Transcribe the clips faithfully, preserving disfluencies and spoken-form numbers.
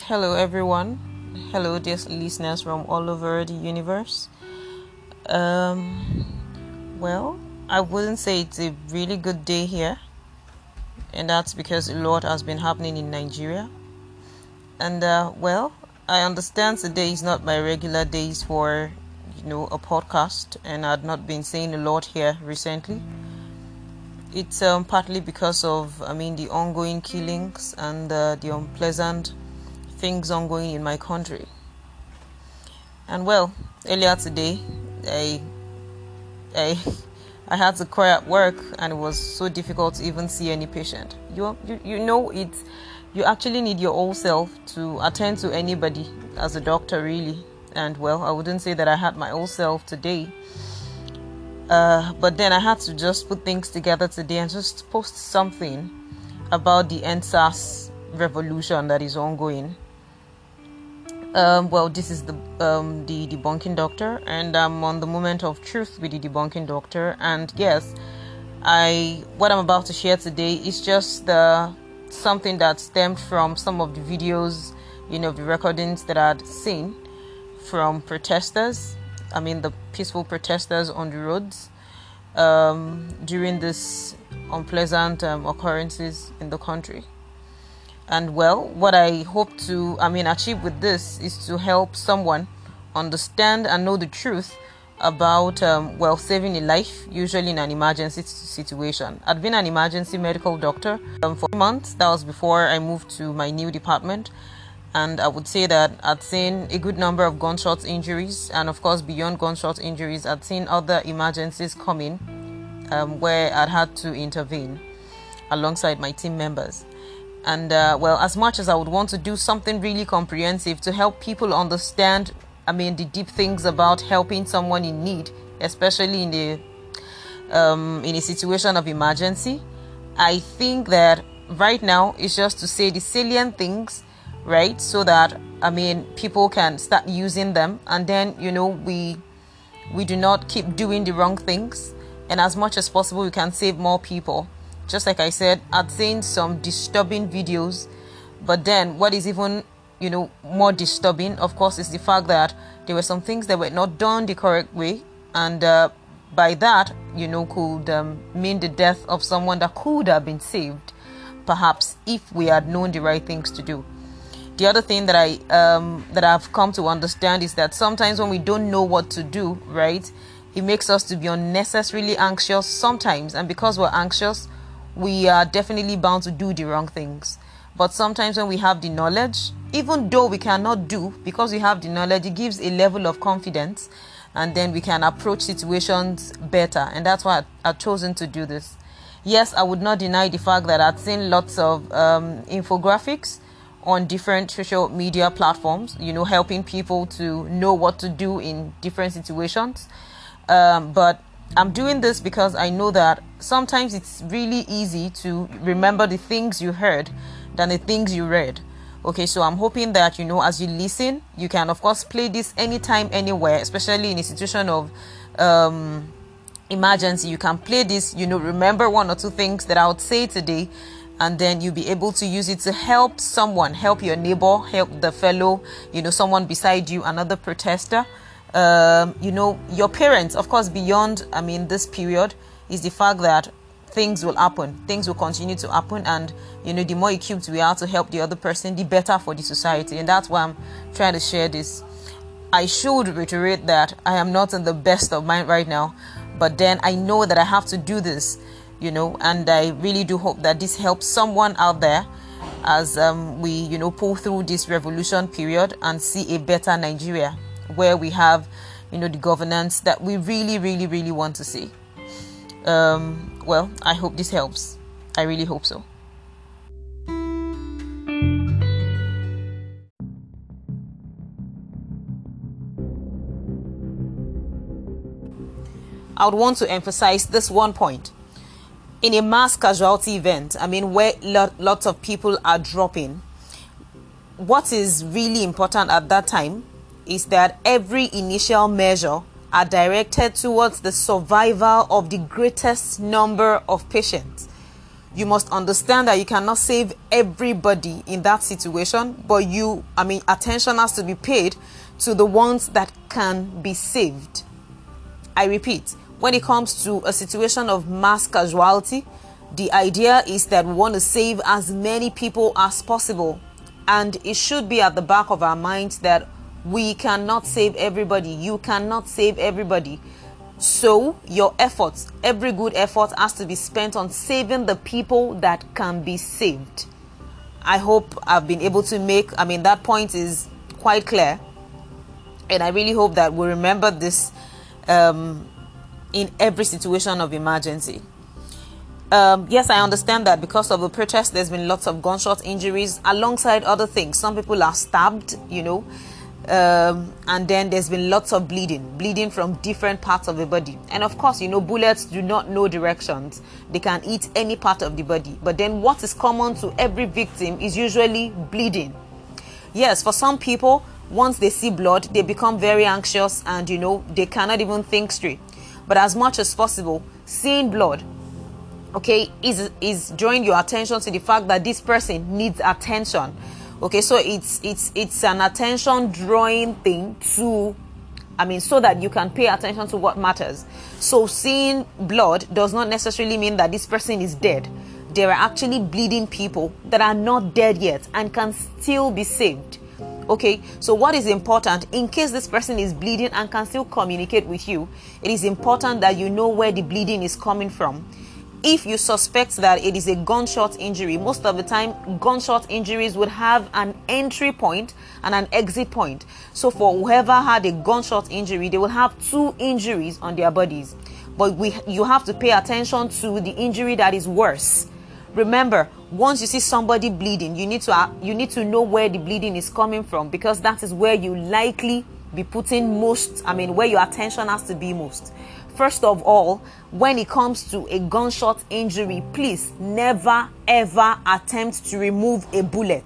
Hello, everyone. Hello, dear listeners from all over the universe. Um, well, I wouldn't say it's a really good day here, and that's because a lot has been happening in Nigeria. And uh, well, I understand today is not my regular days for, you know, a podcast, and I've not been saying a lot here recently. It's um, partly because of, I mean, the ongoing killings and uh, the unpleasant things ongoing in my country. And well, earlier today, I, I, I had to cry at work, and it was so difficult to even see any patient. You, you, you know, it's you actually need your whole self to attend to anybody as a doctor, really. And well, I wouldn't say that I had my whole self today. Uh, but then I had to just put things together today and just post something about the N S A S revolution that is ongoing. Um, well, this is the um, the debunking doctor, and I'm on the moment of truth with the debunking doctor. And yes, I what I'm about to share today is just the something that stemmed from some of the videos, you know, the recordings that I'd seen from protesters. I mean, the peaceful protesters on the roads um, during this unpleasant um, occurrences in the country. And well, what I hope to, I mean, achieve with this is to help someone understand and know the truth about, um, well, saving a life, usually in an emergency situation. I'd been an emergency medical doctor um, for months. That was before I moved to my new department. And I would say that I'd seen a good number of gunshot injuries. And of course, beyond gunshot injuries, I'd seen other emergencies coming um, where I'd had to intervene alongside my team members. And uh, well, as much as I would want to do something really comprehensive to help people understand, I mean, the deep things about helping someone in need, especially in the um, in a situation of emergency, I think that right now it's just to say the salient things, right? So that, I mean, people can start using them, and then, you know, we we do not keep doing the wrong things, and as much as possible, we can save more people. Just like I said, I'd seen some disturbing videos, but then what is even, you know, more disturbing, of course, is the fact that there were some things that were not done the correct way, and uh, by that, you know, could um, mean the death of someone that could have been saved, perhaps, if we had known the right things to do. The other thing that I um, that I've come to understand is that sometimes when we don't know what to do, right, it makes us to be unnecessarily anxious sometimes, and because we're anxious, we are definitely bound to do the wrong things. But sometimes when we have the knowledge, even though we cannot do, because we have the knowledge, it gives a level of confidence, and then we can approach situations better. And that's why I've chosen to do this. Yes, I would not deny the fact that I've seen lots of um, infographics on different social media platforms, you know, helping people to know what to do in different situations. Um, but I'm doing this because I know that sometimes it's really easy to remember the things you heard than the things you read. Okay, so I'm hoping that, you know, as you listen, you can, of course, play this anytime, anywhere, especially in a situation of um, emergency. You can play this, you know, remember one or two things that I would say today, and then you'll be able to use it to help someone, help your neighbor, help the fellow, you know, someone beside you, another protester. Um, you know, your parents, of course, beyond, I mean, this period is the fact that things will happen. Things will continue to happen. And, you know, the more equipped we are to help the other person, the better for the society. And that's why I'm trying to share this. I should reiterate that I am not in the best of mind right now. But then I know that I have to do this, you know, and I really do hope that this helps someone out there as um, we, you know, pull through this revolution period and see a better Nigeria, where we have, you know, the governance that we really, really, really want to see. Um, well, I hope this helps. I really hope so. I would want to emphasize this one point. In a mass casualty event, I mean, where lo- lots of people are dropping, what is really important at that time is that every initial measure are directed towards the survival of the greatest number of patients. You must understand that you cannot save everybody in that situation, but you, I mean, attention has to be paid to the ones that can be saved. I repeat, when it comes to a situation of mass casualty, the idea is that we want to save as many people as possible. And it should be at the back of our minds that we cannot save everybody. You cannot save everybody. So your efforts, every good effort has to be spent on saving the people that can be saved. I hope I've been able to make, I mean, that point is quite clear. And I really hope that we remember this um, in every situation of emergency. Um, yes, I understand that because of the protest, there's been lots of gunshot injuries alongside other things. Some people are stabbed, you know, um, and then there's been lots of bleeding, bleeding from different parts of the body. And of course, you know, bullets do not know directions. They can hit any part of the body. But then what is common to every victim is usually bleeding. Yes, for some people, once they see blood, they become very anxious and, you know, they cannot even think straight. But as much as possible, seeing blood, okay, is is drawing your attention to the fact that this person needs attention. Okay, so it's it's it's an attention drawing thing to, I mean, so that you can pay attention to what matters. So seeing blood does not necessarily mean that this person is dead. There are actually bleeding people that are not dead yet and can still be saved. Okay, so what is important, in case this person is bleeding and can still communicate with you, it is important that you know where the bleeding is coming from. If you suspect that it is a gunshot injury, most of the time gunshot injuries would have an entry point and an exit point. So for whoever had a gunshot injury, they will have two injuries on their bodies. But we, you have to pay attention to the injury that is worse. Remember, once you see somebody bleeding, you need to uh, you need to know where the bleeding is coming from, because that is where you likely be putting most, I mean, where your attention has to be most. First of all, when it comes to a gunshot injury, please never ever attempt to remove a bullet.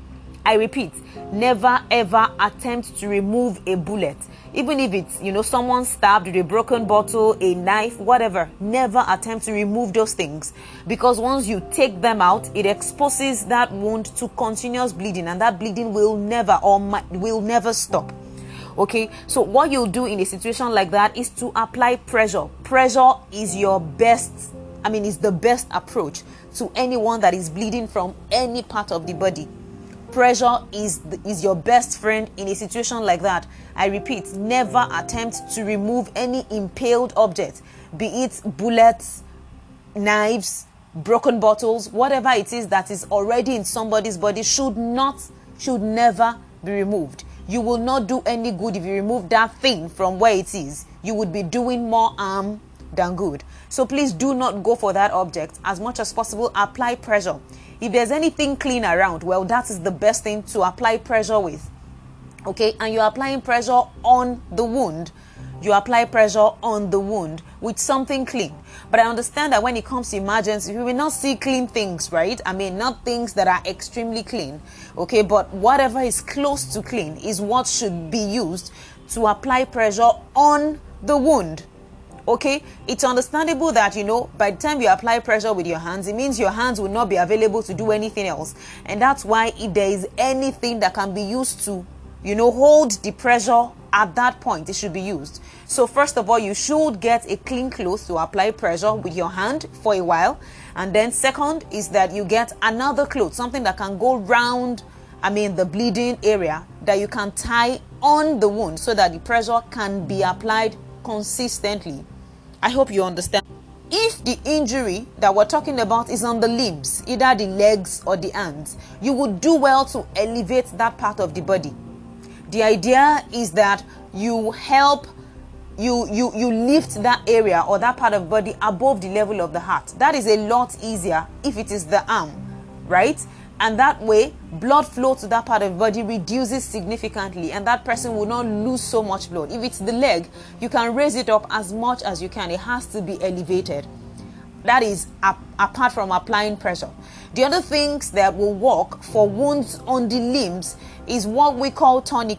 I repeat, never ever attempt to remove a bullet. Even if it's, you know, someone stabbed with a broken bottle, a knife, whatever, never attempt to remove those things. Because once you take them out, it exposes that wound to continuous bleeding, and that bleeding will never or will never stop. Okay, so what you'll do in a situation like that is to apply pressure. Pressure is your best, I mean, is the best approach to anyone that is bleeding from any part of the body. Pressure is the, is your best friend in a situation like that. I repeat, never attempt to remove any impaled object, be it bullets, knives, broken bottles, whatever it is that is already in somebody's body should not, should never be removed. You will not do any good if you remove that thing from where it is. You would be doing more harm than good. So please do not go for that object. As much as possible, apply pressure. If there's anything clean around, well, that is the best thing to apply pressure with. Okay, and you're applying pressure on the wound. You apply pressure on the wound with something clean. But I understand that when it comes to emergency, we will not see clean things, right? I mean, not things that are extremely clean. Okay, but whatever is close to clean is what should be used to apply pressure on the wound. Okay, it's understandable that, you know, by the time you apply pressure with your hands, it means your hands will not be available to do anything else. And that's why if there is anything that can be used to, you know, hold the pressure at that point, it should be used. So first of all, you should get a clean cloth to apply pressure with your hand for a while. And then second is that you get another cloth, something that can go round, I mean, the bleeding area, that you can tie on the wound so that the pressure can be applied consistently. I hope you understand. If the injury that we're talking about is on the limbs, either the legs or the hands, you would do well to elevate that part of the body. The idea is that you help, you, you, you lift that area or that part of the body above the level of the heart. That is a lot easier if it is the arm, right? And that way, blood flow to that part of the body reduces significantly, and that person will not lose so much blood. If it's the leg, you can raise it up as much as you can. It has to be elevated. That is ap- apart from applying pressure. The other things that will work for wounds on the limbs is what we call tourniquet.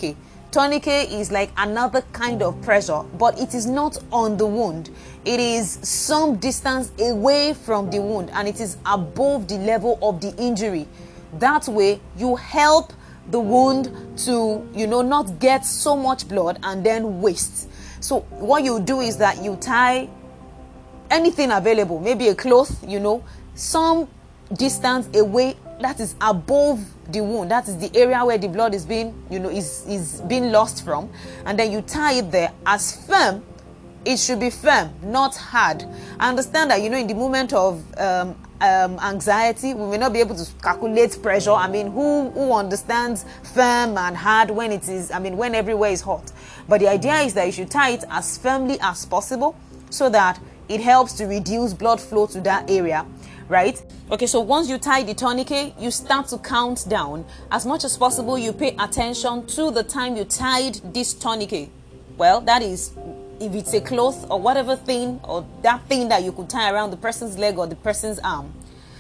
Tourniquet is like another kind of pressure, but it is not on the wound. It is some distance away from the wound, and it is above the level of the injury. That way, you help the wound to, you know, not get so much blood and then waste. So what you do is that you tie anything available, maybe a cloth, you know, some distance away that is above the wound. That is the area where the blood is being, you know, is is being lost from, and then you tie it there as firm. It should be firm, not hard. I understand that, you know, in the moment of um, um, anxiety, we may not be able to calculate pressure. I mean, who who understands firm and hard when it is, I mean, when everywhere is hot? But the idea is that you should tie it as firmly as possible so that it helps to reduce blood flow to that area, right? Okay, so once you tie the tourniquet, you start to count down. As much as possible, you pay attention to the time you tied this tourniquet. Well, that is, if it's a cloth or whatever thing, or that thing that you could tie around the person's leg or the person's arm.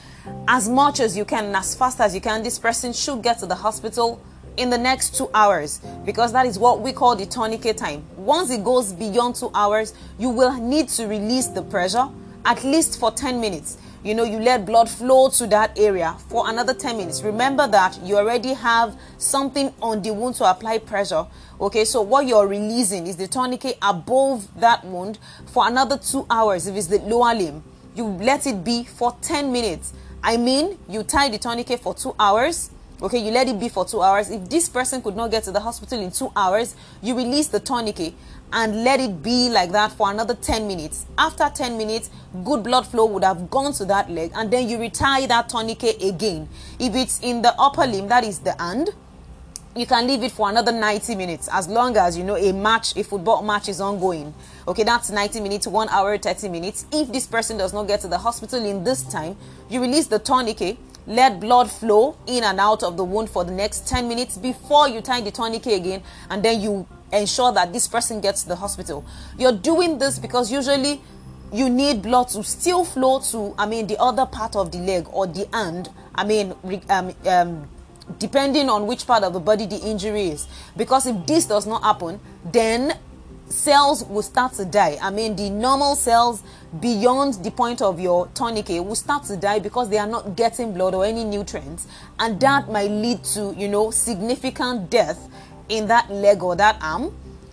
As much as you can and as fast as you can, this person should get to the hospital in the next two hours, because that is what we call the tourniquet time. Once it goes beyond two hours, you will need to release the pressure at least for ten minutes. You know, you let blood flow to that area for another ten minutes. Remember that you already have something on the wound to apply pressure. Okay, so what you're releasing is the tourniquet above that wound for another two hours. If it's the lower limb, you let it be for ten minutes. I mean, you tie the tourniquet for two hours. Okay, you let it be for two hours. If this person could not get to the hospital in two hours, you release the tourniquet and let it be like that for another ten minutes. After ten minutes, good blood flow would have gone to that leg, and then you retie that tourniquet again. If it's in the upper limb, that is the hand, you can leave it for another ninety minutes, as long as, you know, a match, a football match is ongoing. Okay, that's ninety minutes, one hour, thirty minutes. If this person does not get to the hospital in this time, you release the tourniquet, let blood flow in and out of the wound for the next ten minutes before you tie the tourniquet again, and then you ensure that this person gets to the hospital. You're doing this because usually you need blood to still flow to, I mean, the other part of the leg or the hand. I mean, um, um, depending on which part of the body the injury is. Because if this does not happen, then cells will start to die. I mean, the normal cells beyond the point of your tourniquet will start to die because they are not getting blood or any nutrients, and that might lead to, you know, significant death in that leg or that arm.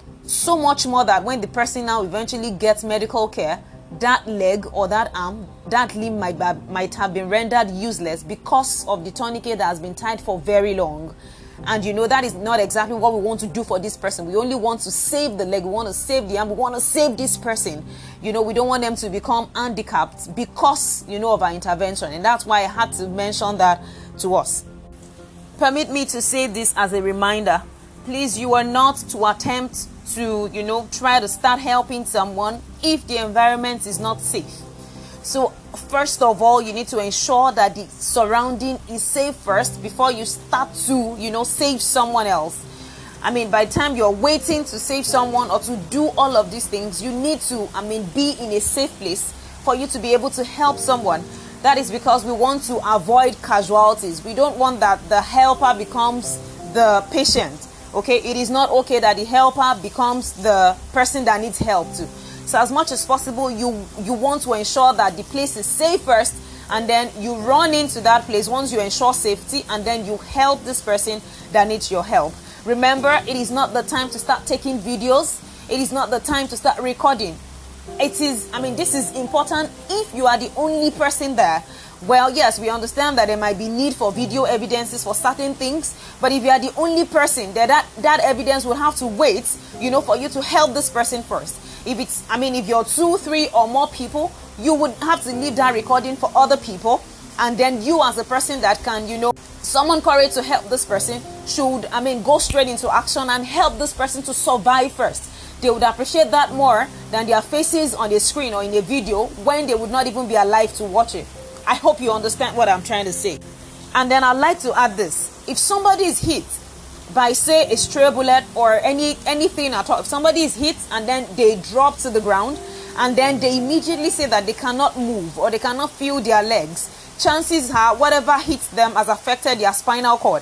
So much more that when the person now eventually gets medical care, that leg or that arm, that limb might, might have been rendered useless because of the tourniquet that has been tied for very long. And you know, that is not exactly what we want to do for this person. We only want to save the leg, we want to save the arm, we want to save this person. You know, we don't want them to become handicapped because, you know, of our intervention. And that's why I had to mention that to us. Permit me to say this as a reminder. Please, you are not to attempt to, you know, try to start helping someone if the environment is not safe. So first of all, you need to ensure that the surrounding is safe first before you start to, you know, save someone else. I mean, by the time you're waiting to save someone or to do all of these things, you need to, I mean, be in a safe place for you to be able to help someone. That is because we want to avoid casualties. We don't want that the helper becomes the patient. Okay, it is not okay that the helper becomes the person that needs help too. So as much as possible, you you want to ensure that the place is safe first, and then you run into that place once you ensure safety, and then you help this person that needs your help. Remember, it is not the time to start taking videos. It is not the time to start recording. It is, I mean, this is important if you are the only person there. Well, yes, we understand that there might be need for video evidences for certain things, but if you are the only person, then that, that evidence will have to wait, you know, for you to help this person first. If it's, I mean, if you're two, three or more people, you would have to leave that recording for other people, and then you as a person that can, you know, summon courage to help this person should, I mean, go straight into action and help this person to survive first. They would appreciate that more than their faces on the screen or in a video when they would not even be alive to watch it. I hope you understand what I'm trying to say. And then I'd like to add this. If somebody is hit by, say, a stray bullet or any anything at all, if somebody is hit and then they drop to the ground and then they immediately say that they cannot move or they cannot feel their legs, chances are whatever hits them has affected their spinal cord.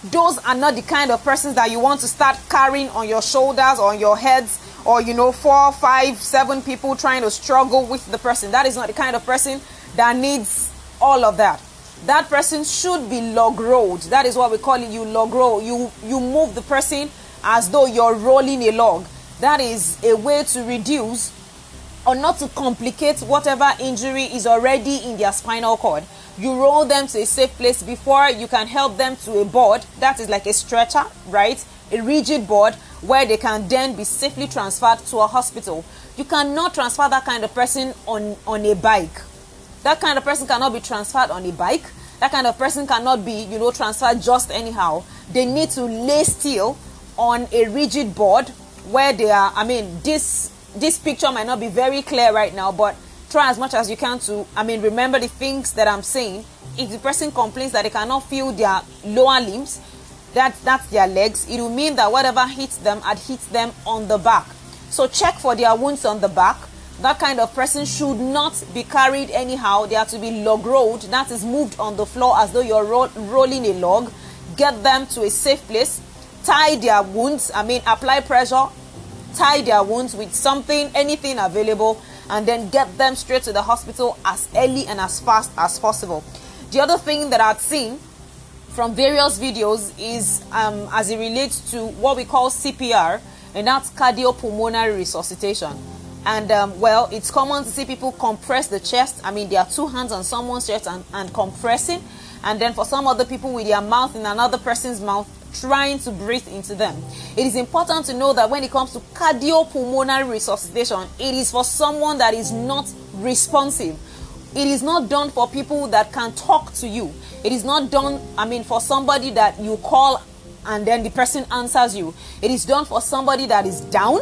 those are not the kind of persons that you want to start carrying on your shoulders or on your heads, or you know, four, five, seven people trying to struggle with the person. That is not the kind of person that needs all of that. That person should be log rolled. That is what we call it. You log roll. You you move the person as though you're rolling a log. That is a way to reduce or not to complicate whatever injury is already in their spinal cord. You roll them to a safe place before you can help them to a board. That is like a stretcher, right? A rigid board where they can then be safely transferred to a hospital. You cannot transfer that kind of person on, on a bike. That kind of person cannot be transferred on a bike. That kind of person cannot be, you know, transferred just anyhow. They need to lay still on a rigid board where they are. I mean, this this picture might not be very clear right now, but try as much as you can to, I mean, remember the things that I'm saying. If the person complains that they cannot feel their lower limbs, that that's their legs, it will mean that whatever hits them had hit them on the back. So check for their wounds on the back. That kind of person should not be carried anyhow. They have to be log rolled. That is moved on the floor as though you're ro rolling a log. Get them to a safe place. Tie their wounds. I mean, apply pressure. Tie their wounds with something, anything available, and then get them straight to the hospital as early and as fast as possible. The other thing that I've seen from various videos is um, as it relates to what we call C P R, and that's cardiopulmonary resuscitation. And um, well, it's common to see people compress the chest. I mean, there are two hands on someone's chest and, and compressing, and then for some other people with their mouth in another person's mouth, trying to breathe into them. It is important to know that when it comes to cardiopulmonary resuscitation, it is for someone that is not responsive. It is not done for people that can talk to you. It is not done, I mean, for somebody that you call and then the person answers you. It is done for somebody that is down,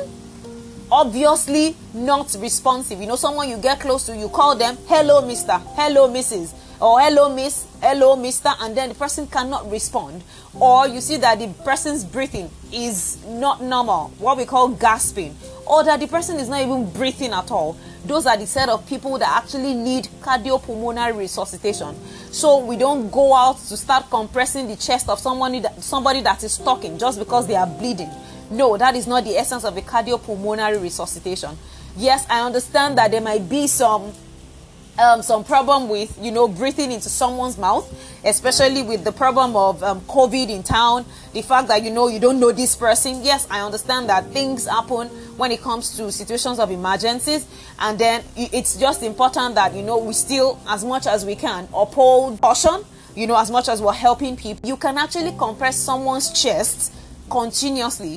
obviously not responsive. You know, someone you get close to, you call them, hello, mister, hello, missus, or hello, miss, hello, mister, and then the person cannot respond. Or you see that the person's breathing is not normal, what we call gasping, or that the person is not even breathing at all. Those are the set of people that actually need cardiopulmonary resuscitation. So we don't go out to start compressing the chest of somebody that, somebody that is talking just because they are bleeding. No, that is not the essence of a cardiopulmonary resuscitation. Yes, I understand that there might be some Um, some problem with, you know, breathing into someone's mouth, especially with the problem of um, COVID in town, the fact that, you know, you don't know this person. Yes, I understand that things happen when it comes to situations of emergencies, and then it's just important that, you know, we still, as much as we can, uphold caution, you know, as much as we're helping people. You can actually compress someone's chest continuously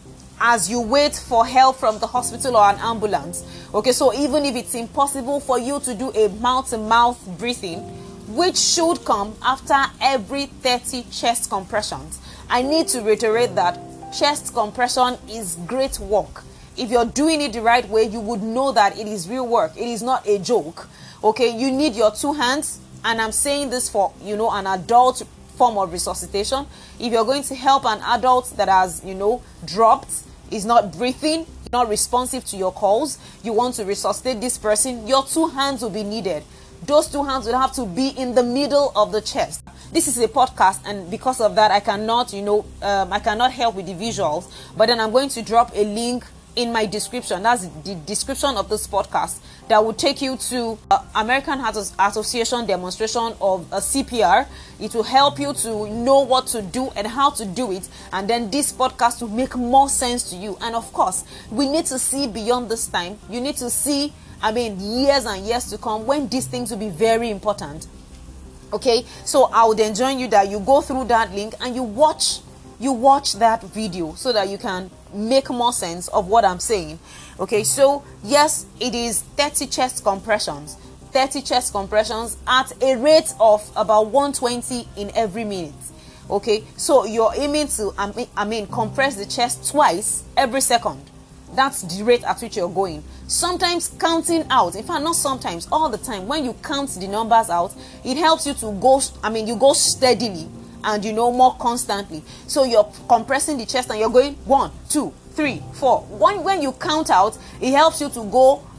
as you wait for help from the hospital or an ambulance. Okay, so even if it's impossible for you to do a mouth-to-mouth breathing, which should come after every thirty chest compressions, I need to reiterate that chest compression is great work. If you're doing it the right way, you would know that it is real work. It is not a joke. Okay, you need your two hands, and I'm saying this for, you know, an adult form of resuscitation. If you're going to help an adult that has, you know, dropped, is not breathing, not responsive to your calls, you want to resuscitate this person, your two hands will be needed. Those two hands will have to be in the middle of the chest. This is a podcast, and because of that, I cannot, you know, um, I cannot help with the visuals, but then I'm going to drop a link in my description. That's the description of this podcast that will take you to uh, American Heart Association demonstration of a C P R. It will help you to know what to do and how to do it, and then this podcast will make more sense to you. And of course, we need to see beyond this time. You need to see, I mean, years and years to come when these things will be very important. Okay, so I would enjoin you that you go through that link and you watch you watch that video so that you can make more sense of what I'm saying. Okay, so yes, it is thirty chest compressions, thirty chest compressions at a rate of about one twenty in every minute. Okay, so you're aiming to, I mean, I mean, compress the chest twice every second. That's the rate at which you're going. Sometimes counting out, in fact, not sometimes, all the time, when you count the numbers out, it helps you to go, I mean, you go steadily and, you know, more constantly. So you're compressing the chest and you're going one, two, three, four. When, when you count out, it helps you to go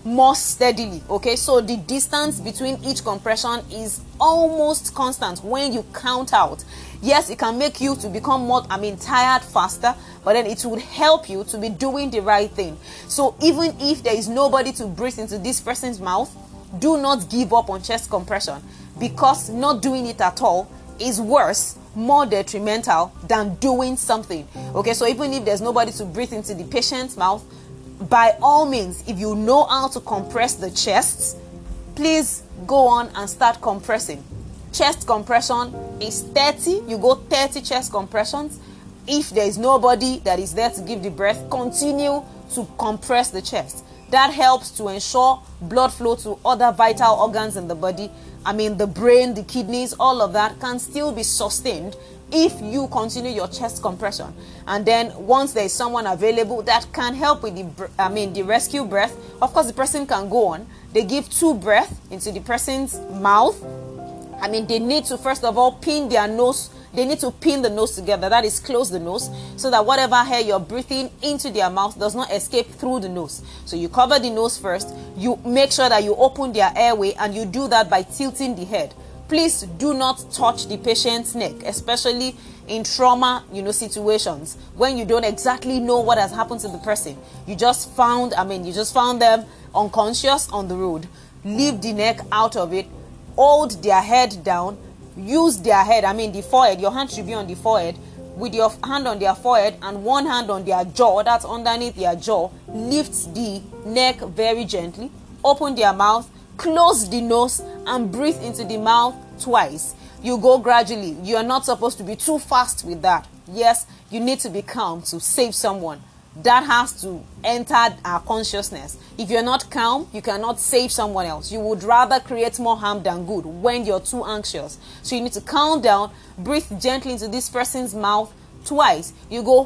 more steadily. Okay, so the distance between each compression is almost constant when you count out. Yes, it can make you to become more, I mean, tired faster, but then it would help you to be doing the right thing. So even if there is nobody to breathe into this person's mouth, do not give up on chest compression, because not doing it at all is worse, more detrimental than doing something. Okay, so even if there's nobody to breathe into the patient's mouth, by all means, if you know how to compress the chest, please go on and start compressing. Chest compression is thirty. You go thirty chest compressions. If there is nobody that is there to give the breath, continue to compress the chest. That helps to ensure blood flow to other vital organs in the body. I mean, the brain, the kidneys, all of that can still be sustained if you continue your chest compression. And then once there is someone available that can help with the, I mean, the rescue breath, of course the person can go on. They give two breaths into the person's mouth. I mean, they need to first of all pin their nose. They need to pin the nose together. That is, close the nose, so that whatever air you're breathing into their mouth does not escape through the nose. So you cover the nose first. You make sure that you open their airway, and you do that by tilting the head. Please do not touch the patient's neck, especially in trauma, you know, situations when you don't exactly know what has happened to the person. You just found, I mean, you just found them unconscious on the road. Leave the neck out of it. Hold their head down. Use their head, I mean the forehead. Your hand should be on the forehead. With your hand on their forehead and one hand on their jaw, that's underneath their jaw, lift the neck very gently. Open their mouth. Close the nose and breathe into the mouth twice. You go gradually. You are not supposed to be too fast with that. Yes, you need to be calm to save someone. That has to enter our consciousness. If you're not calm, you cannot save someone else. You would rather create more harm than good when you're too anxious. So you need to calm down, breathe gently into this person's mouth twice. You go,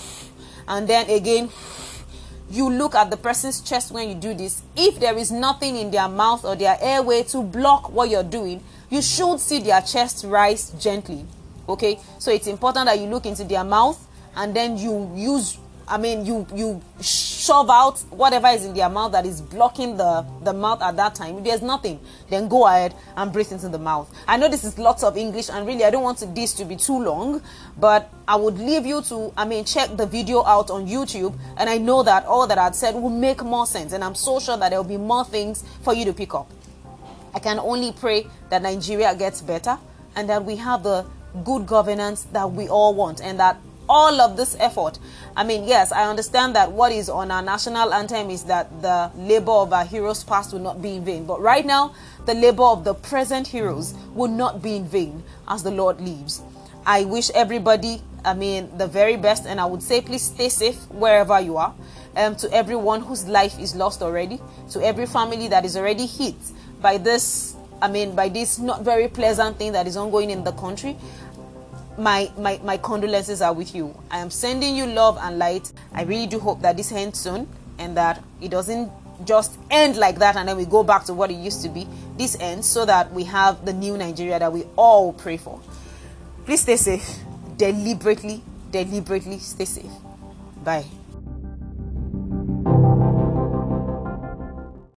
and then again. You look at the person's chest when you do this. If there is nothing in their mouth or their airway to block what you're doing, you should see their chest rise gently. Okay, so it's important that you look into their mouth, and then you use, I mean, you you shove out whatever is in their mouth that is blocking the, the mouth at that time. If there's nothing, then go ahead and breathe into the mouth. I know this is lots of English, and really I don't want this to be too long, but I would leave you to, I mean, check the video out on YouTube, and I know that all that I'd said will make more sense, and I'm so sure that there will be more things for you to pick up. I can only pray that Nigeria gets better, and that we have the good governance that we all want, and that all of this effort, I mean, yes, I understand that what is on our national anthem is that the labor of our heroes past will not be in vain. But right now, the labor of the present heroes will not be in vain as the Lord lives. I wish everybody, I mean, the very best, and I would say please stay safe wherever you are. Um, to everyone whose life is lost already, to every family that is already hit by this, I mean, by this not very pleasant thing that is ongoing in the country. My, my, my condolences are with you. I am sending you love and light. I really do hope that this ends soon, and that it doesn't just end like that and then we go back to what it used to be. This ends so that we have the new Nigeria that we all pray for. Please stay safe. Deliberately, deliberately stay safe. Bye.